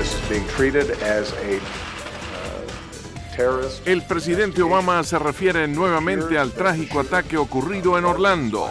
El presidente Obama se refiere nuevamente al trágico ataque ocurrido en Orlando.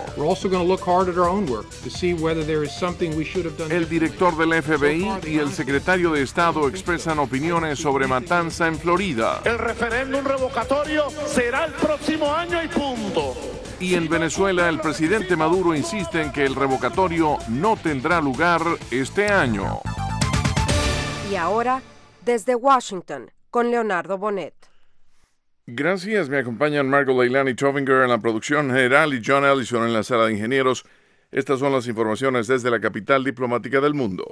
El director del FBI y el secretario de Estado expresan opiniones sobre matanza en Florida. El referéndum revocatorio será el próximo año y punto. Y en Venezuela, el presidente Maduro insiste en que el revocatorio no tendrá lugar este año. Y ahora, desde Washington, con Leonardo Bonet. Gracias, me acompañan Margot Leilani Trovinger en la producción general y John Ellison en la sala de ingenieros. Estas son las informaciones desde la capital diplomática del mundo.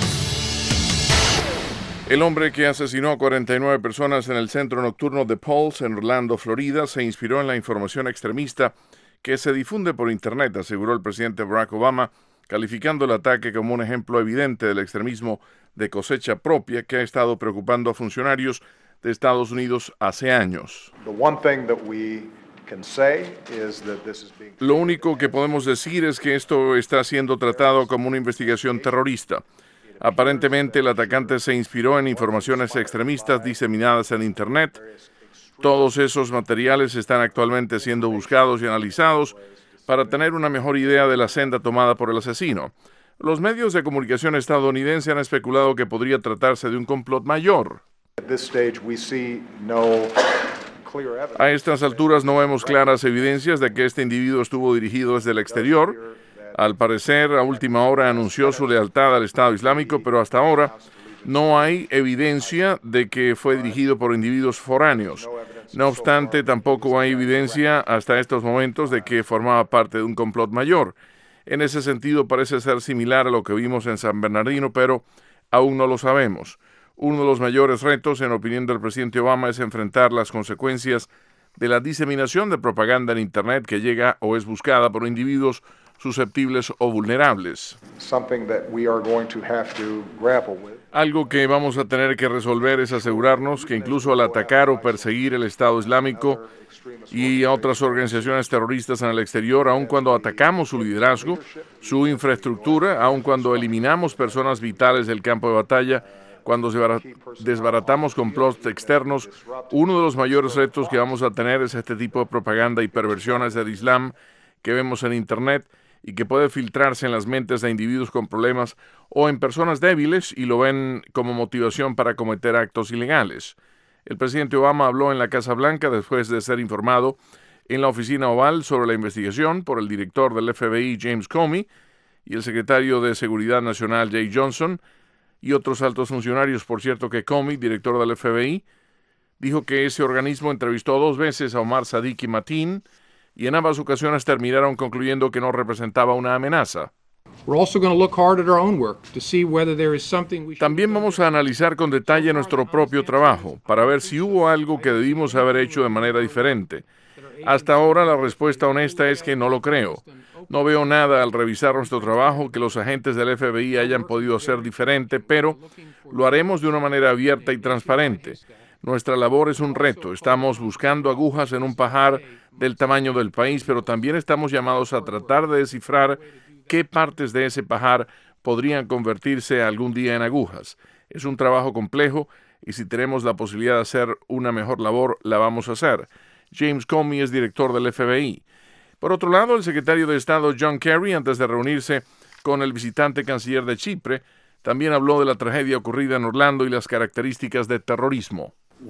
El hombre que asesinó a 49 personas en el centro nocturno de Pulse en Orlando, Florida, se inspiró en la información extremista que se difunde por Internet, aseguró el presidente Barack Obama, calificando el ataque como un ejemplo evidente del extremismo de cosecha propia que ha estado preocupando a funcionarios de Estados Unidos hace años. Lo único que podemos decir es que esto está siendo tratado como una investigación terrorista. Aparentemente, el atacante se inspiró en informaciones extremistas diseminadas en Internet. Todos esos materiales están actualmente siendo buscados y analizados para tener una mejor idea de la senda tomada por el asesino. Los medios de comunicación estadounidenses han especulado que podría tratarse de un complot mayor. A estas alturas no vemos claras evidencias de que este individuo estuvo dirigido desde el exterior. Al parecer, a última hora anunció su lealtad al Estado Islámico, pero hasta ahora no hay evidencia de que fue dirigido por individuos foráneos. No obstante, tampoco hay evidencia hasta estos momentos de que formaba parte de un complot mayor. En ese sentido, parece ser similar a lo que vimos en San Bernardino, pero aún no lo sabemos. Uno de los mayores retos, en opinión del presidente Obama, es enfrentar las consecuencias de la diseminación de propaganda en Internet que llega o es buscada por individuos susceptibles o vulnerables. Algo que vamos a tener que resolver es asegurarnos que incluso al atacar o perseguir el Estado Islámico y a otras organizaciones terroristas en el exterior, aun cuando atacamos su liderazgo, su infraestructura, aun cuando eliminamos personas vitales del campo de batalla, cuando desbaratamos complots externos, uno de los mayores retos que vamos a tener es este tipo de propaganda y perversiones del Islam que vemos en Internet y que puede filtrarse en las mentes de individuos con problemas o en personas débiles y lo ven como motivación para cometer actos ilegales. El presidente Obama habló en la Casa Blanca después de ser informado en la oficina oval sobre la investigación por el director del FBI, James Comey, y el secretario de Seguridad Nacional, Jay Johnson, y otros altos funcionarios. Por cierto que Comey, director del FBI, dijo que ese organismo entrevistó 2 veces a Omar Sadiki Mateen y en ambas ocasiones terminaron concluyendo que no representaba una amenaza. También vamos a analizar con detalle nuestro propio trabajo para ver si hubo algo que debimos haber hecho de manera diferente. Hasta ahora la respuesta honesta es que no lo creo. No veo nada al revisar nuestro trabajo que los agentes del FBI hayan podido hacer diferente, pero lo haremos de una manera abierta y transparente. Nuestra labor es un reto. Estamos buscando agujas en un pajar del tamaño del país, pero también estamos llamados a tratar de descifrar qué partes de ese pajar podrían convertirse algún día en agujas. Es un trabajo complejo y si tenemos la posibilidad de hacer una mejor labor, la vamos a hacer. James Comey es director del FBI. Por otro lado, el secretario de Estado John Kerry, antes de reunirse con el visitante canciller de Chipre, también habló de la tragedia ocurrida en Orlando y las características de terrorismo.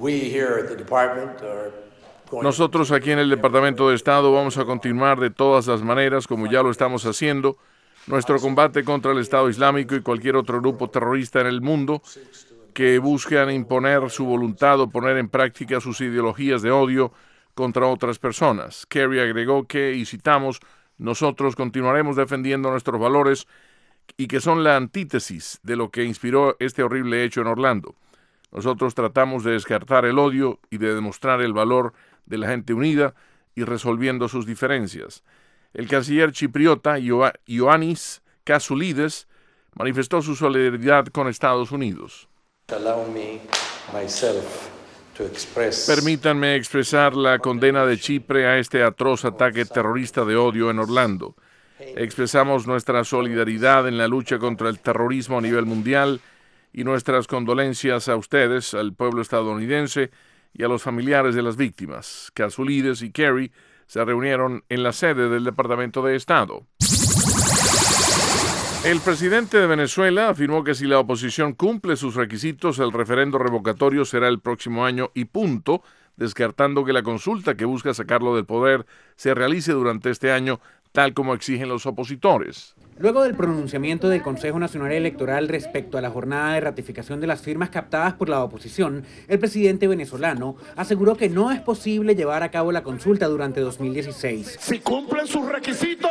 Nosotros aquí en el Departamento de Estado vamos a continuar de todas las maneras, como ya lo estamos haciendo, nuestro combate contra el Estado Islámico y cualquier otro grupo terrorista en el mundo que buscan imponer su voluntad o poner en práctica sus ideologías de odio contra otras personas. Kerry agregó que, y citamos, nosotros continuaremos defendiendo nuestros valores y que son la antítesis de lo que inspiró este horrible hecho en Orlando. Nosotros tratamos de descartar el odio y de demostrar el valor de la gente unida y resolviendo sus diferencias. El canciller chipriota Ioannis Kasoulides manifestó su solidaridad con Estados Unidos. Permítanme expresar la condena de Chipre a este atroz ataque terrorista de odio en Orlando. Expresamos nuestra solidaridad en la lucha contra el terrorismo a nivel mundial y nuestras condolencias a ustedes, al pueblo estadounidense y a los familiares de las víctimas. Kasoulides y Kerry se reunieron en la sede del Departamento de Estado. El presidente de Venezuela afirmó que si la oposición cumple sus requisitos, el referendo revocatorio será el próximo año y punto, descartando que la consulta que busca sacarlo del poder se realice durante este año, tal como exigen los opositores. Luego del pronunciamiento del Consejo Nacional Electoral respecto a la jornada de ratificación de las firmas captadas por la oposición, el presidente venezolano aseguró que no es posible llevar a cabo la consulta durante 2016. Si cumplen sus requisitos,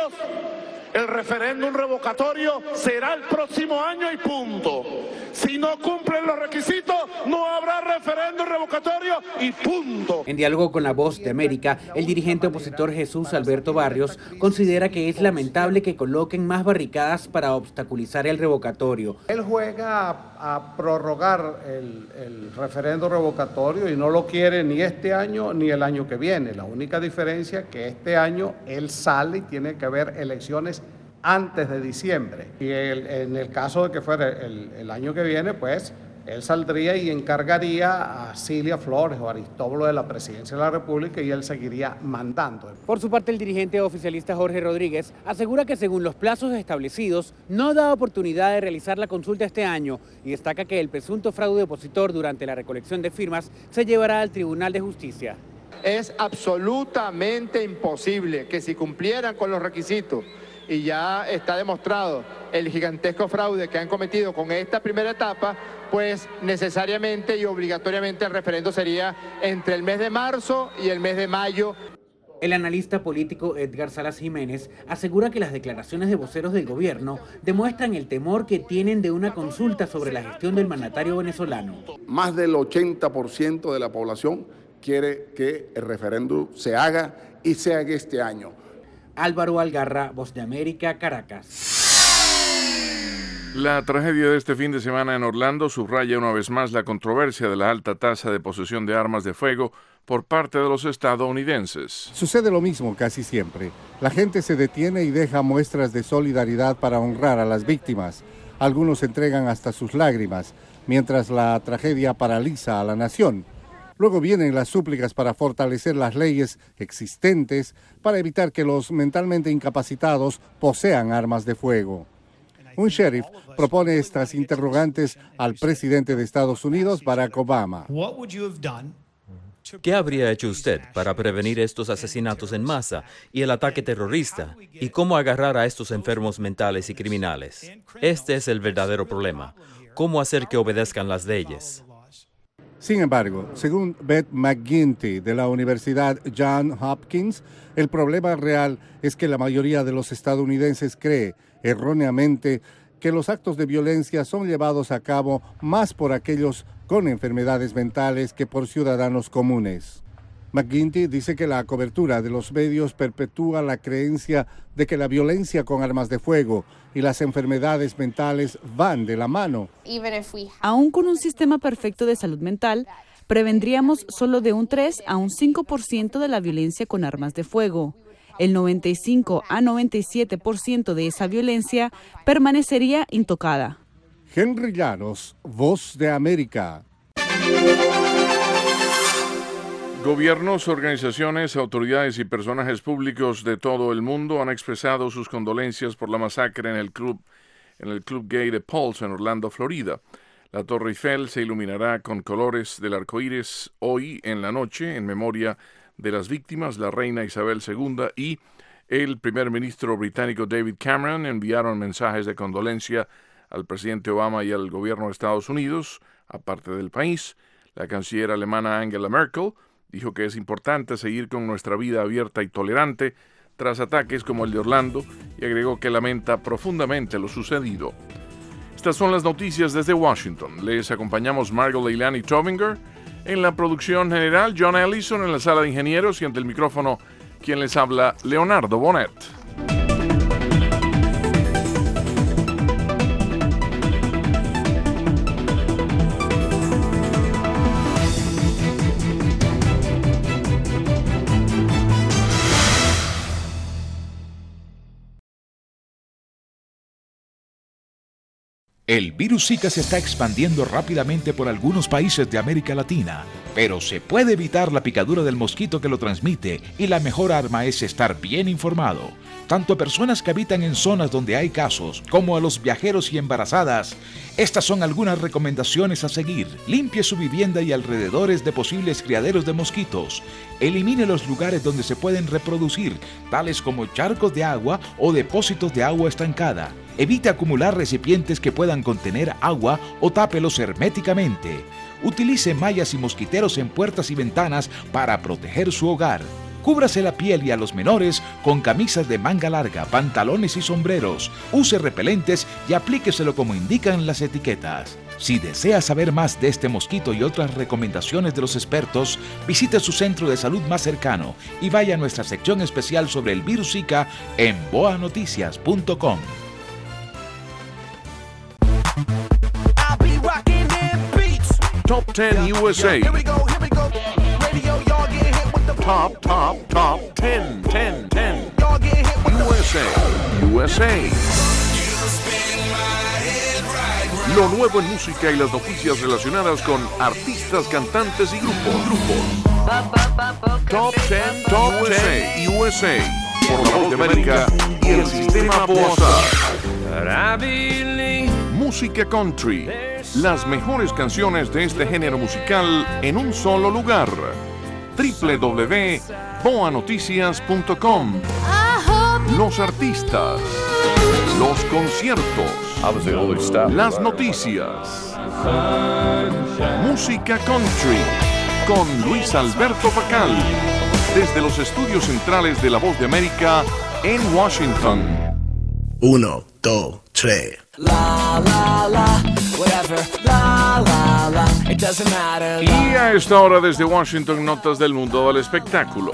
el referéndum revocatorio será el próximo año y punto. Si no cumplen los requisitos, no habrá referéndum revocatorio y punto. En diálogo con La Voz de América, el dirigente opositor Jesús Alberto Barrios considera que es lamentable que coloquen más barricadas para obstaculizar el revocatorio. Él juega a prorrogar el referéndum revocatorio y no lo quiere ni este año ni el año que viene. La única diferencia es que este año él sale y tiene que haber elecciones antes de diciembre. Y en el caso de que fuera el año que viene, pues él saldría y encargaría a Cilia Flores o Aristóbulo de la Presidencia de la República y él seguiría mandando. Por su parte, el dirigente oficialista Jorge Rodríguez asegura que según los plazos establecidos no da oportunidad de realizar la consulta este año y destaca que el presunto fraude opositor durante la recolección de firmas se llevará al Tribunal de Justicia. Es absolutamente imposible que si cumplieran con los requisitos y ya está demostrado el gigantesco fraude que han cometido con esta primera etapa, pues necesariamente y obligatoriamente el referendo sería entre el mes de marzo y el mes de mayo. El analista político Edgar Salas Jiménez asegura que las declaraciones de voceros del gobierno demuestran el temor que tienen de una consulta sobre la gestión del mandatario venezolano. Más del 80% de la población quiere que el referéndum se haga y se haga este año. Álvaro Algarra, Voz de América, Caracas. La tragedia de este fin de semana en Orlando subraya una vez más la controversia de la alta tasa de posesión de armas de fuego por parte de los estadounidenses. Sucede lo mismo casi siempre. La gente se detiene y deja muestras de solidaridad para honrar a las víctimas. Algunos entregan hasta sus lágrimas, mientras la tragedia paraliza a la nación. Luego vienen las súplicas para fortalecer las leyes existentes para evitar que los mentalmente incapacitados posean armas de fuego. Un sheriff propone estas interrogantes al presidente de Estados Unidos, Barack Obama. ¿Qué habría hecho usted para prevenir estos asesinatos en masa y el ataque terrorista? ¿Y cómo agarrar a estos enfermos mentales y criminales? Este es el verdadero problema. ¿Cómo hacer que obedezcan las leyes? Sin embargo, según Beth McGuinty de la Universidad Johns Hopkins, el problema real es que la mayoría de los estadounidenses cree erróneamente que los actos de violencia son llevados a cabo más por aquellos con enfermedades mentales que por ciudadanos comunes. McGuinty dice que la cobertura de los medios perpetúa la creencia de que la violencia con armas de fuego y las enfermedades mentales van de la mano. Aún con un sistema perfecto de salud mental, prevendríamos solo de un 3 a un 5% de la violencia con armas de fuego. El 95 a 97% de esa violencia permanecería intocada. Henry Llanos, Voz de América. Gobiernos, organizaciones, autoridades y personajes públicos de todo el mundo han expresado sus condolencias por la masacre en el club gay de Pulse en Orlando, Florida. La Torre Eiffel se iluminará con colores del arco iris hoy en la noche en memoria de las víctimas. La reina Isabel II y el primer ministro británico David Cameron enviaron mensajes de condolencia al presidente Obama y al gobierno de Estados Unidos. Aparte del país, la canciller alemana Angela Merkel dijo que es importante seguir con nuestra vida abierta y tolerante tras ataques como el de Orlando y agregó que lamenta profundamente lo sucedido. Estas son las noticias desde Washington. Les acompañamos Margot Leilani Tobinger. En la producción general, John Ellison. En la sala de ingenieros y ante el micrófono, quien les habla, Leonardo Bonet. El virus Zika se está expandiendo rápidamente por algunos países de América Latina, pero se puede evitar la picadura del mosquito que lo transmite y la mejor arma es estar bien informado. Tanto a personas que habitan en zonas donde hay casos como a los viajeros y embarazadas. Estas son algunas recomendaciones a seguir. Limpie su vivienda y alrededores de posibles criaderos de mosquitos. Elimine los lugares donde se pueden reproducir, tales como charcos de agua o depósitos de agua estancada. Evite acumular recipientes que puedan contener agua o tápelos herméticamente. Utilice mallas y mosquiteros en puertas y ventanas para proteger su hogar. Cúbrase la piel y a los menores con camisas de manga larga, pantalones y sombreros. Use repelentes y aplíqueselo como indican las etiquetas. Si desea saber más de este mosquito y otras recomendaciones de los expertos, visite su centro de salud más cercano y vaya a nuestra sección especial sobre el virus Zika en boanoticias.com. Top 10 USA. Top 10. USA. Lo nuevo en música y las noticias relacionadas con artistas, cantantes y grupos. Top 10 USA. Por la Voz de América y el Sistema Bosa. Música country. Las mejores canciones de este género musical en un solo lugar. www.boanoticias.com. Los artistas, los conciertos, las noticias. Música country con Luis Alberto Pacal desde los estudios centrales de La Voz de América en Washington. 1, 2, 3. La la la, whatever, la la la, it doesn't matter. Y a esta hora desde Washington, notas del mundo del espectáculo.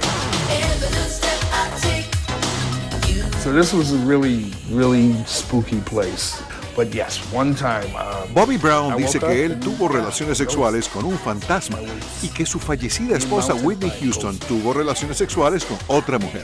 So this was a really spooky place. But yes, one time, Bobby Brown dice que él tuvo relaciones sexuales con un fantasma y que su fallecida esposa Whitney Houston tuvo relaciones sexuales con otra mujer.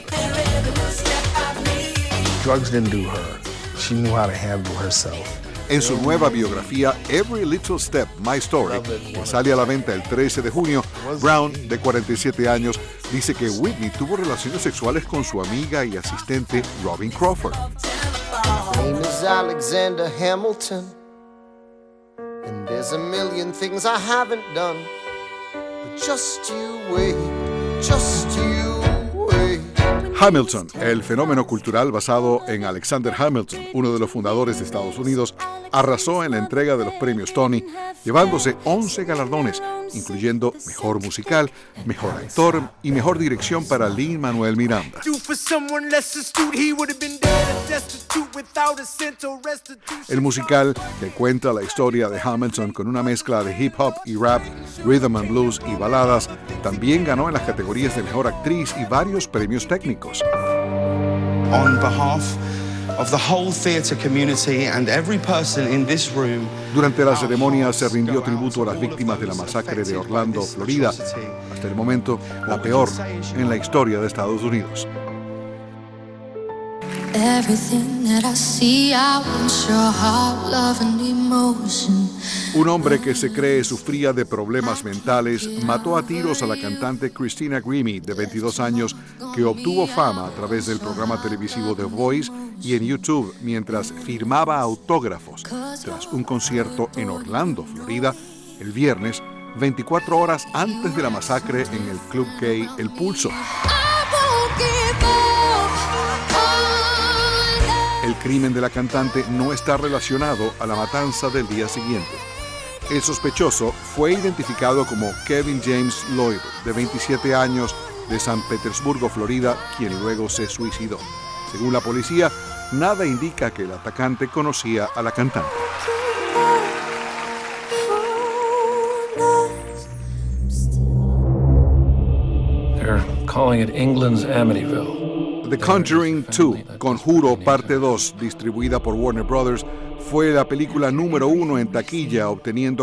Drugs didn't do her. She knew how to handle herself. En su nueva biografía Every Little Step, My Story, que sale a la venta el 13 de junio, Brown, de 47 años, dice que Whitney tuvo relaciones sexuales con su amiga y asistente Robin Crawford. My name is Alexander Hamilton, and there's a million things I haven't done, but just you wait, just you wait. Hamilton, el fenómeno cultural basado en Alexander Hamilton, uno de los fundadores de Estados Unidos, arrasó en la entrega de los premios Tony, llevándose 11 galardones, incluyendo Mejor Musical, Mejor Actor y Mejor Dirección para Lin-Manuel Miranda. El musical, que cuenta la historia de Hamilton con una mezcla de hip hop y rap, rhythm and blues y baladas, también ganó en las categorías de Mejor Actriz y varios premios técnicos. On behalf of the whole theatre community and every person in this room. Durante la ceremonia se rindió tributo a las víctimas de la masacre de Orlando, Florida, hasta el momento la peor en la historia de Estados Unidos. Everything that I see, I want your heart, love and emotion. Un hombre que se cree sufría de problemas mentales mató a tiros a la cantante Christina Grimmie, de 22 años, que obtuvo fama a través del programa televisivo The Voice y en YouTube mientras firmaba autógrafos tras un concierto en Orlando, Florida, el viernes, 24 horas antes de la masacre en el club gay El Pulso. El crimen de la cantante no está relacionado a la matanza del día siguiente. El sospechoso fue identificado como Kevin James Lloyd, de 27 años, de San Petersburgo, Florida, quien luego se suicidó. Según la policía, nada indica que el atacante conocía a la cantante. They're calling it England's Amityville. The Conjuring 2, Conjuro Parte 2, distribuida por Warner Brothers, fue la película número 1 en taquilla, obteniendo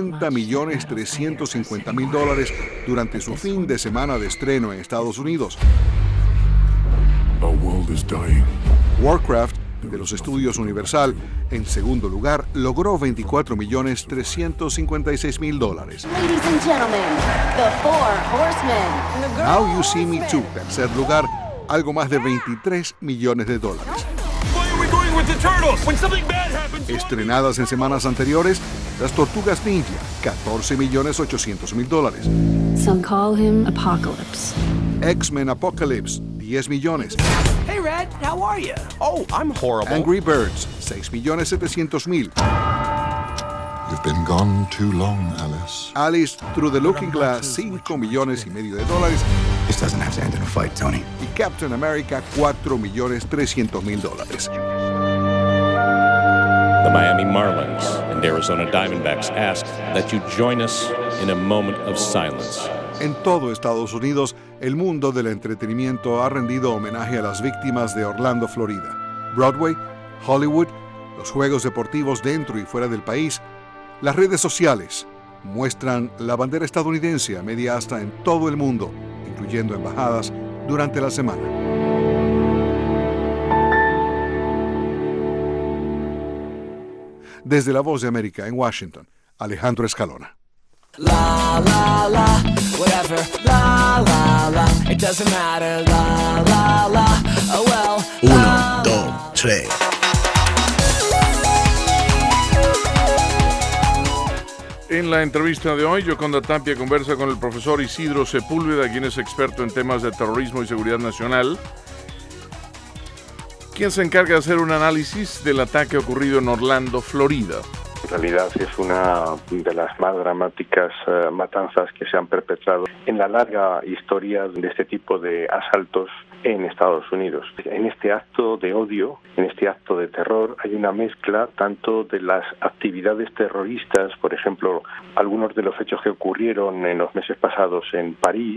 $40.350.000 durante su fin de semana de estreno en Estados Unidos. Our world is dying. Warcraft de los estudios Universal. En segundo lugar, logró $24.356.000. Ladies and gentlemen, the Four Horsemen. Now You See Me Too, tercer lugar, algo más de $23 millones. Estrenadas en semanas anteriores, Las Tortugas Ninja, $14.800.000. Some call him Apocalypse. X-Men Apocalypse, $10 millones. Hey, Red, how are you? Oh, I'm horrible. Angry Birds, $6.700.000. You've been gone too long, Alice. Alice Through the Looking Glass, $5.5 millones. This doesn't have to end in a fight, Tony. Y Captain America, $4.300.000. The Miami Marlins and Arizona Diamondbacks ask that you join us in a moment of silence. En todo Estados Unidos, el mundo del entretenimiento ha rendido homenaje a las víctimas de Orlando, Florida. Broadway, Hollywood, los juegos deportivos dentro y fuera del país, las redes sociales muestran la bandera estadounidense a media asta en todo el mundo, incluyendo embajadas, durante la semana. Desde La Voz de América en Washington, Alejandro Escalona. La la la, whatever. La la la, it doesn't matter. La la la, oh well. 1, 2, 3. En la entrevista de hoy, Yoconda Tapia conversa con el profesor Isidro Sepúlveda, quien es experto en temas de terrorismo y seguridad nacional, quien se encarga de hacer un análisis del ataque ocurrido en Orlando, Florida. En realidad es una de las más dramáticas matanzas que se han perpetrado en la larga historia de este tipo de asaltos en Estados Unidos. En este acto de odio, en este acto de terror, hay una mezcla tanto de las actividades terroristas, por ejemplo, algunos de los hechos que ocurrieron en los meses pasados en París,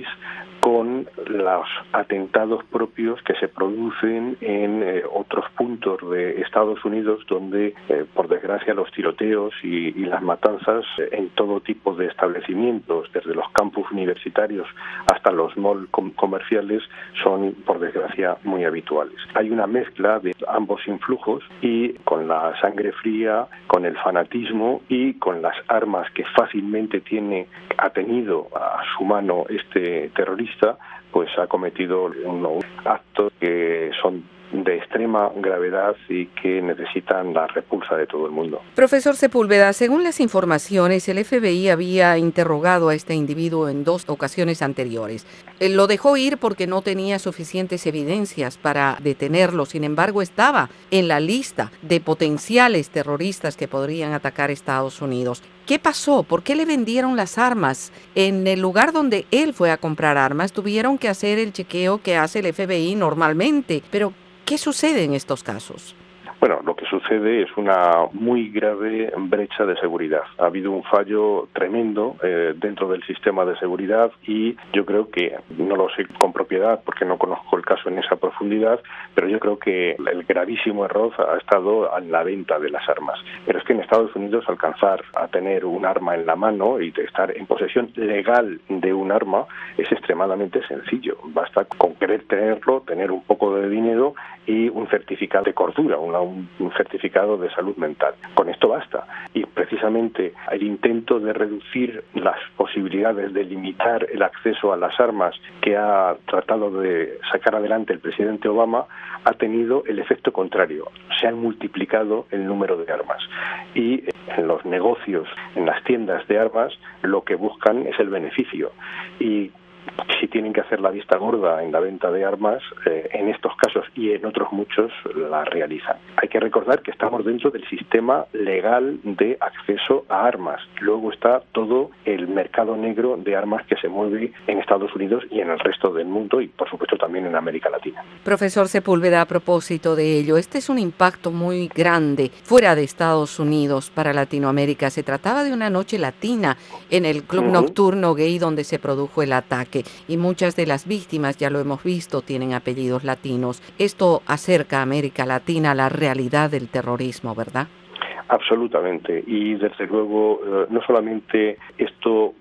con los atentados propios que se producen en otros puntos de Estados Unidos donde, por desgracia, los tiroteos y las matanzas en todo tipo de establecimientos, desde los campus universitarios hasta los malls comerciales, son, por desgracia, muy habituales. Hay una mezcla de ambos influjos y con la sangre fría, con el fanatismo y con las armas que fácilmente ha tenido a su mano este terrorista, pues ha cometido unos actos que son de extrema gravedad y que necesitan la repulsa de todo el mundo. Profesor Sepúlveda, según las informaciones, el FBI había interrogado a este individuo en 2 ocasiones anteriores. Lo dejó ir porque no tenía suficientes evidencias para detenerlo. Sin embargo, estaba en la lista de potenciales terroristas que podrían atacar Estados Unidos. ¿Qué pasó? ¿Por qué le vendieron las armas? En el lugar donde él fue a comprar armas, tuvieron que hacer el chequeo que hace el FBI normalmente. Pero, ¿qué sucede en estos casos? Bueno, lo que sucede es una muy grave brecha de seguridad. Ha habido un fallo tremendo dentro del sistema de seguridad y yo creo que, no lo sé con propiedad porque no conozco el caso en esa profundidad, pero yo creo que el gravísimo error ha estado en la venta de las armas. Pero es que en Estados Unidos alcanzar a tener un arma en la mano y de estar en posesión legal de un arma es extremadamente sencillo. Basta con querer tenerlo, tener un poco de dinero y un certificado de cordura, un certificado de salud mental. Con esto basta. Y precisamente el intento de reducir las posibilidades de limitar el acceso a las armas que ha tratado de sacar adelante el presidente Obama ha tenido el efecto contrario. Se han multiplicado el número de armas. Y en los negocios, en las tiendas de armas, lo que buscan es el beneficio. Y si tienen que hacer la vista gorda en la venta de armas, en estos casos y en otros muchos la realizan. Hay que recordar que estamos dentro del sistema legal de acceso a armas. Luego está todo el mercado negro de armas que se mueve en Estados Unidos y en el resto del mundo y, por supuesto, también en América Latina. Profesor Sepúlveda, a propósito de ello, este es un impacto muy grande fuera de Estados Unidos para Latinoamérica. Se trataba de una noche latina en el club nocturno gay donde se produjo el ataque. Y muchas de las víctimas, ya lo hemos visto, tienen apellidos latinos. Esto acerca a América Latina a la realidad del terrorismo, ¿verdad? Absolutamente. Y desde luego, no solamente esto hace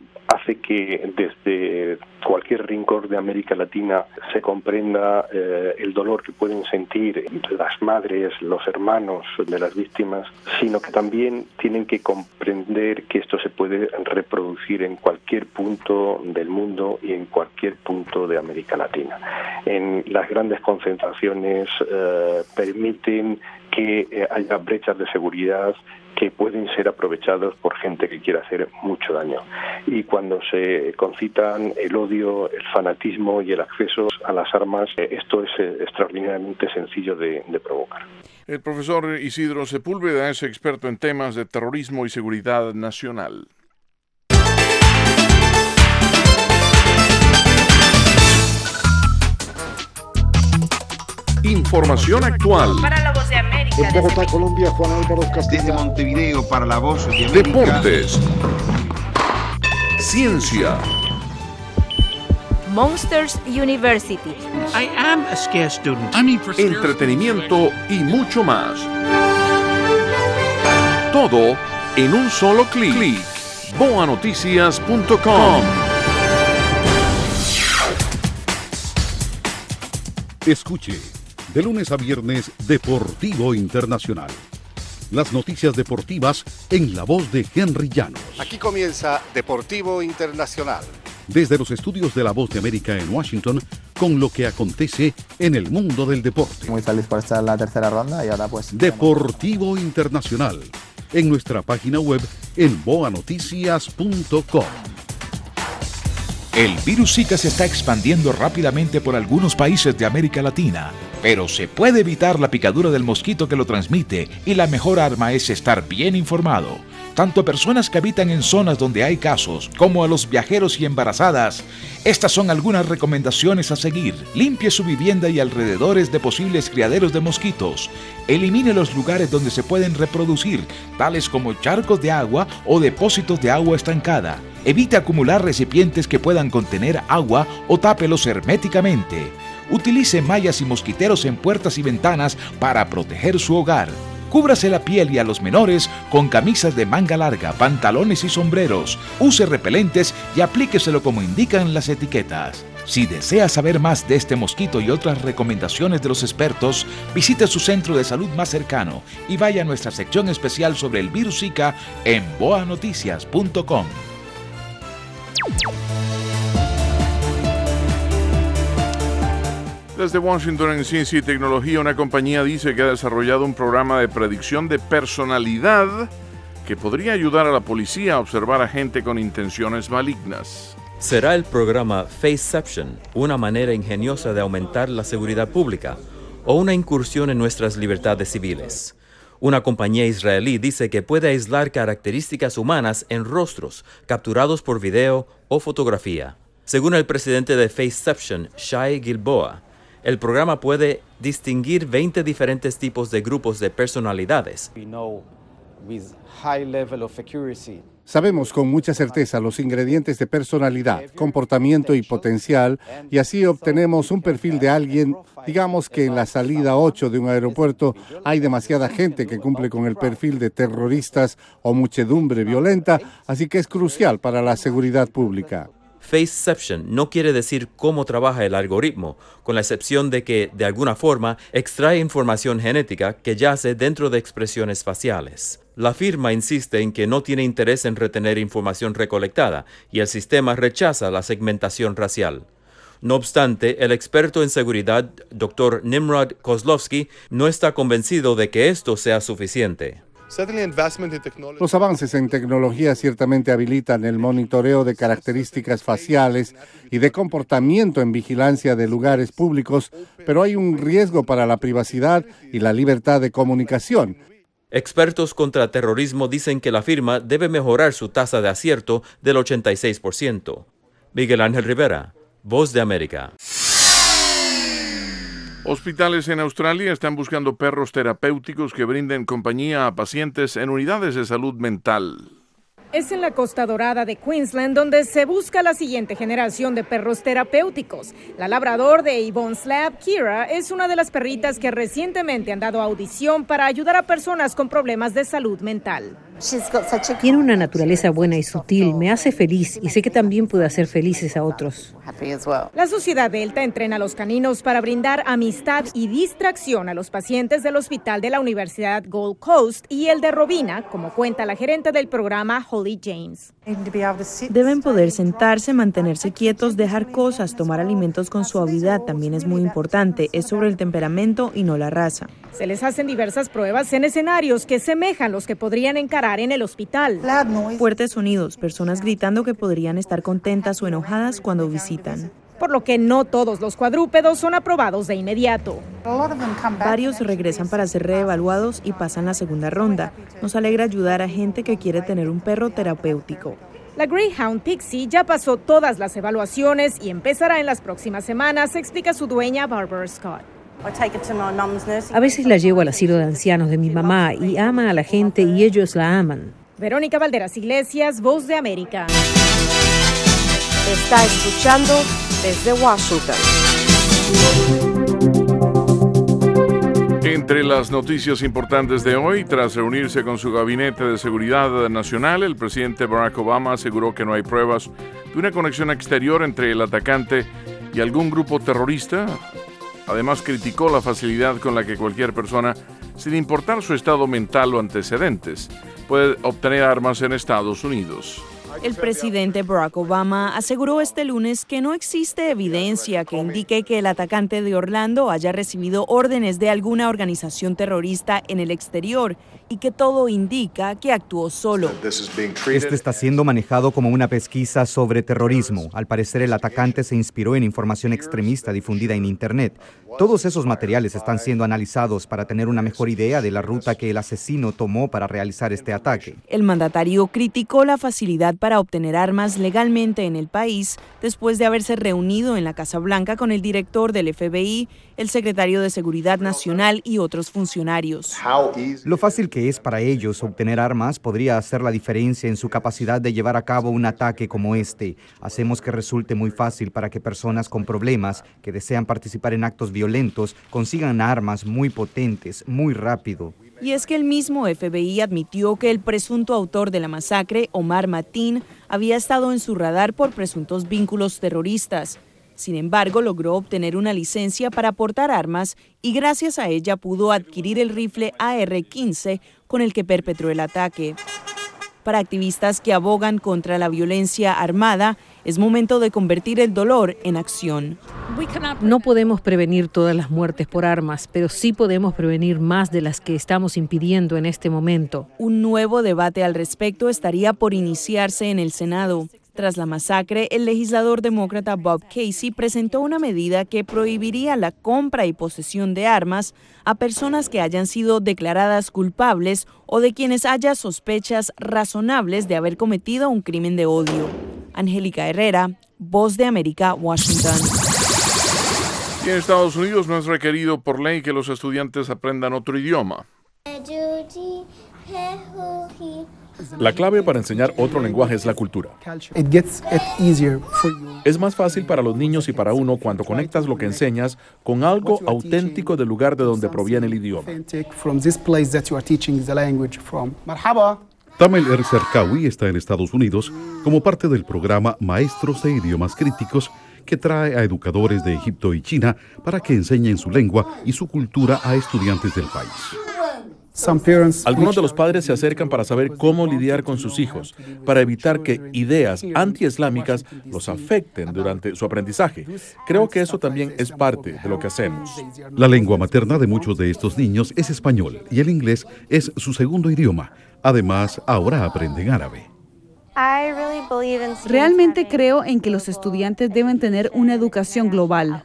hace que desde cualquier rincón de América Latina se comprenda el dolor que pueden sentir las madres, los hermanos de las víctimas, sino que también tienen que comprender que esto se puede reproducir en cualquier punto del mundo y en cualquier punto de América Latina. En las grandes concentraciones permiten que haya brechas de seguridad que pueden ser aprovechados por gente que quiera hacer mucho daño. Y cuando se concitan el odio, el fanatismo y el acceso a las armas, esto es extraordinariamente sencillo de provocar. El profesor Isidro Sepúlveda es experto en temas de terrorismo y seguridad nacional. Información actual. Para La Voz de América. En Bogotá, Colombia, Juan Álvaro Castillo. Desde Montevideo, para La Voz de América. Deportes. Ciencia. Monsters University. I am a scarce student. Entretenimiento y mucho más. Todo en un solo clic. boanoticias.com. Escuche, de lunes a viernes, Deportivo Internacional. Las noticias deportivas en la voz de Henry Llanos. Aquí comienza Deportivo Internacional. Desde los estudios de La Voz de América en Washington, con lo que acontece en el mundo del deporte. Muy feliz por estar en la tercera ronda y ahora pues... Deportivo Internacional, en nuestra página web en boanoticias.com. El virus Zika se está expandiendo rápidamente por algunos países de América Latina, pero se puede evitar la picadura del mosquito que lo transmite y la mejor arma es estar bien informado. Tanto a personas que habitan en zonas donde hay casos, como a los viajeros y embarazadas. Estas son algunas recomendaciones a seguir. Limpie su vivienda y alrededores de posibles criaderos de mosquitos. Elimine los lugares donde se pueden reproducir, tales como charcos de agua o depósitos de agua estancada. Evite acumular recipientes que puedan contener agua o tápelos herméticamente. Utilice mallas y mosquiteros en puertas y ventanas para proteger su hogar. Cúbrase la piel y a los menores con camisas de manga larga, pantalones y sombreros. Use repelentes y aplíqueselo como indican las etiquetas. Si desea saber más de este mosquito y otras recomendaciones de los expertos, visite su centro de salud más cercano y vaya a nuestra sección especial sobre el virus Zika en boanoticias.com. Desde Washington, en Ciencia y Tecnología, una compañía dice que ha desarrollado un programa de predicción de personalidad que podría ayudar a la policía a observar a gente con intenciones malignas. Será el programa Faceception, una manera ingeniosa de aumentar la seguridad pública o una incursión en nuestras libertades civiles. Una compañía israelí dice que puede aislar características humanas en rostros capturados por video o fotografía. Según el presidente de Faceception, Shai Gilboa, el programa puede distinguir 20 diferentes tipos de grupos de personalidades. Sabemos con mucha certeza los ingredientes de personalidad, comportamiento y potencial, y así obtenemos un perfil de alguien. Digamos que en la salida 8 de un aeropuerto hay demasiada gente que cumple con el perfil de terroristas o muchedumbre violenta, así que es crucial para la seguridad pública. Faceception no quiere decir cómo trabaja el algoritmo, con la excepción de que, de alguna forma, extrae información genética que yace dentro de expresiones faciales. La firma insiste en que no tiene interés en retener información recolectada y el sistema rechaza la segmentación racial. No obstante, el experto en seguridad, Dr. Nimrod Kozlowski, no está convencido de que esto sea suficiente. Los avances en tecnología ciertamente habilitan el monitoreo de características faciales y de comportamiento en vigilancia de lugares públicos, pero hay un riesgo para la privacidad y la libertad de comunicación. Expertos contra terrorismo dicen que la firma debe mejorar su tasa de acierto del 86%. Miguel Ángel Rivera, Voz de América. Hospitales en Australia están buscando perros terapéuticos que brinden compañía a pacientes en unidades de salud mental. Es en la Costa Dorada de Queensland donde se busca la siguiente generación de perros terapéuticos. La labrador de Yvonne's Lab, Kira, es una de las perritas que recientemente han dado audición para ayudar a personas con problemas de salud mental. Tiene una naturaleza buena y sutil, me hace feliz y sé que también puede hacer felices a otros. La Sociedad Delta entrena a los caninos para brindar amistad y distracción a los pacientes del hospital de la Universidad Gold Coast y el de Robina, como cuenta la gerente del programa, Holly James. Deben poder sentarse, mantenerse quietos, dejar cosas, tomar alimentos con suavidad, también es muy importante, es sobre el temperamento y no la raza. Se les hacen diversas pruebas en escenarios que semejan los que podrían encarar en el hospital. Fuertes sonidos, personas gritando que podrían estar contentas o enojadas cuando visitan. Por lo que no todos los cuadrúpedos son aprobados de inmediato. Varios regresan para ser reevaluados y pasan la segunda ronda. Nos alegra ayudar a gente que quiere tener un perro terapéutico. La Greyhound Pixie ya pasó todas las evaluaciones y empezará en las próximas semanas, explica su dueña Barbara Scott. A veces la llevo al asilo de ancianos de mi mamá y ama a la gente y ellos la aman. Verónica Valderas Iglesias, Voz de América. Está escuchando desde Washington. Entre las noticias importantes de hoy, tras reunirse con su gabinete de seguridad nacional, el presidente Barack Obama aseguró que no hay pruebas de una conexión exterior entre el atacante y algún grupo terrorista. Además, criticó la facilidad con la que cualquier persona, sin importar su estado mental o antecedentes, puede obtener armas en Estados Unidos. El presidente Barack Obama aseguró este lunes que no existe evidencia que indique que el atacante de Orlando haya recibido órdenes de alguna organización terrorista en el exterior y que todo indica que actuó solo. Este está siendo manejado como una pesquisa sobre terrorismo. Al parecer, el atacante se inspiró en información extremista difundida en Internet. Todos esos materiales están siendo analizados para tener una mejor idea de la ruta que el asesino tomó para realizar este ataque. El mandatario criticó la facilidad para obtener armas legalmente en el país después de haberse reunido en la Casa Blanca con el director del FBI, el secretario de Seguridad Nacional y otros funcionarios. Lo fácil que es para ellos obtener armas podría hacer la diferencia en su capacidad de llevar a cabo un ataque como este. Hacemos que resulte muy fácil para que personas con problemas que desean participar en actos violentos consigan armas muy potentes, muy rápido. Y es que el mismo FBI admitió que el presunto autor de la masacre, Omar Mateen, había estado en su radar por presuntos vínculos terroristas. Sin embargo, logró obtener una licencia para portar armas y gracias a ella pudo adquirir el rifle AR-15 con el que perpetró el ataque. Para activistas que abogan contra la violencia armada, es momento de convertir el dolor en acción. No podemos prevenir todas las muertes por armas, pero sí podemos prevenir más de las que estamos impidiendo en este momento. Un nuevo debate al respecto estaría por iniciarse en el Senado. Tras la masacre, el legislador demócrata Bob Casey presentó una medida que prohibiría la compra y posesión de armas a personas que hayan sido declaradas culpables o de quienes haya sospechas razonables de haber cometido un crimen de odio. Angélica Herrera, Voz de América, Washington. Y en Estados Unidos no es requerido por ley que los estudiantes aprendan otro idioma. La clave para enseñar otro lenguaje es la cultura. Es más fácil para los niños y para uno cuando conectas lo que enseñas con algo auténtico del lugar de donde proviene el idioma. Tamel El-Serkawi está en Estados Unidos como parte del programa Maestros de Idiomas Críticos, que trae a educadores de Egipto y China para que enseñen su lengua y su cultura a estudiantes del país. Algunos de los padres se acercan para saber cómo lidiar con sus hijos, para evitar que ideas antiislámicas los afecten durante su aprendizaje. Creo que eso también es parte de lo que hacemos. La lengua materna de muchos de estos niños es español y el inglés es su segundo idioma. Además, ahora aprenden árabe. Realmente creo en que los estudiantes deben tener una educación global.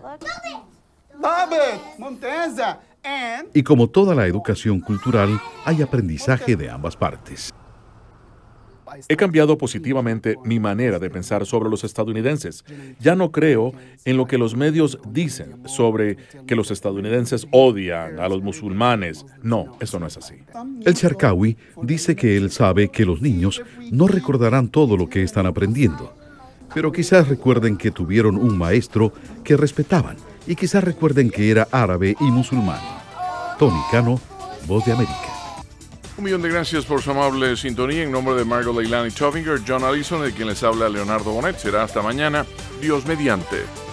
Y como toda la educación cultural, hay aprendizaje de ambas partes. He cambiado positivamente mi manera de pensar sobre los estadounidenses. Ya no creo en lo que los medios dicen sobre que los estadounidenses odian a los musulmanes. No, eso no es así. El-Serkawi dice que él sabe que los niños no recordarán todo lo que están aprendiendo, pero quizás recuerden que tuvieron un maestro que respetaban y quizás recuerden que era árabe y musulmán. Tony Cano, Voz de América. Un millón de gracias por su amable sintonía. En nombre de Margot Leilani Tovinger, John Allison, de quien les habla Leonardo Bonet. Será hasta mañana. Dios mediante.